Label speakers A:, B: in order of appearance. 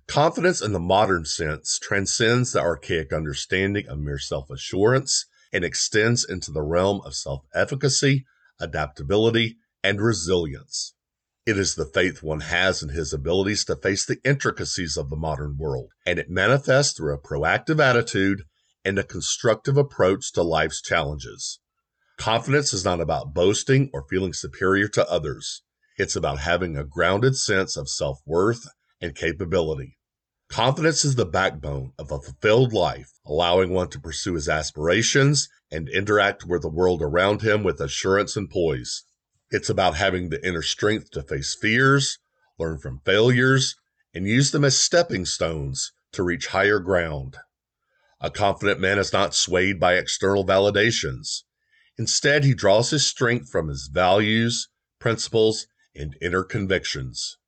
A: Confidence in the modern sense transcends the archaic understanding of mere self-assurance and extends into the realm of self-efficacy, adaptability, and resilience. It is the faith one has in his abilities to face the intricacies of the modern world, and it manifests through a proactive attitude and a constructive approach to life's challenges. Confidence is not about boasting or feeling superior to others. It's about having a grounded sense of self-worth and capability. Confidence is the backbone of a fulfilled life, allowing one to pursue his aspirations and interact with the world around him with assurance and poise. It's about having the inner strength to face fears, learn from failures, and use them as stepping stones to reach higher ground. A confident man is not swayed by external validations. Instead, he draws his strength from his values, principles, and inner convictions.